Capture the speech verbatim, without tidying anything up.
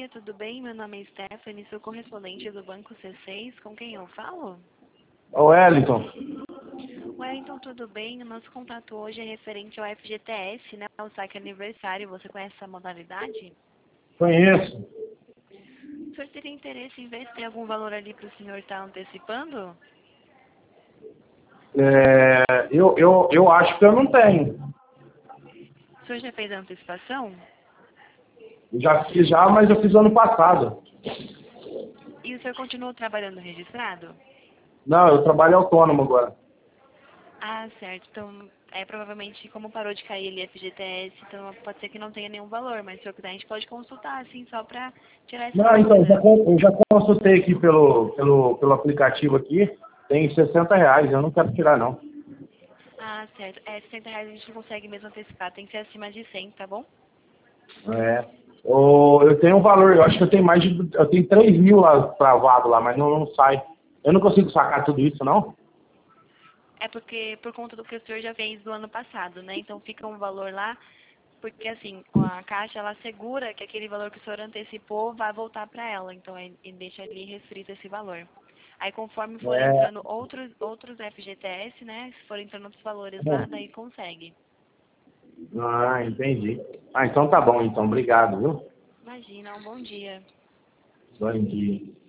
dia, tudo bem? Meu nome é Stephanie, sou correspondente do Banco C seis. Com quem eu falo? Ô, Wellington. Wellington, tudo bem? O nosso contato hoje é referente ao F G T S, né? O saque aniversário. Você conhece essa modalidade? Conheço. O senhor teria interesse em ver se tem algum valor ali para o senhor estar antecipando? É, eu, eu, eu acho que eu não tenho. O senhor já fez a antecipação? Eu já fiz já, mas eu fiz ano passado. E o senhor continuou trabalhando registrado? Não, eu trabalho autônomo agora. Ah, certo. Então, é provavelmente como parou de cair ali F G T S, então pode ser que não tenha nenhum valor, mas se o senhor quiser a gente pode consultar, assim, só para tirar essa Não, então, já, dúvida. con- eu já consultei aqui pelo, pelo, pelo aplicativo aqui. Tem sessenta reais, eu não quero tirar, não. Ah, certo. É, sessenta reais a gente não consegue mesmo antecipar, tem que ser acima de cem, tá bom? É. Ô, eu tenho um valor, eu acho que eu tenho mais de. Eu tenho três mil lá travado lá, mas não, não sai. Eu não consigo sacar tudo isso, não? É porque, por conta do que o senhor já fez do ano passado, né? Então fica um valor lá, porque assim, a Caixa, ela assegura que aquele valor que o senhor antecipou vai voltar para ela, então ele ele deixa ali restrito esse valor. Aí conforme for É. entrando outros, outros F G T S, né? Se for entrando outros valores lá, daí consegue. Ah, entendi. Ah, então tá bom, então. Obrigado, viu? Imagina, um bom dia. Bom dia.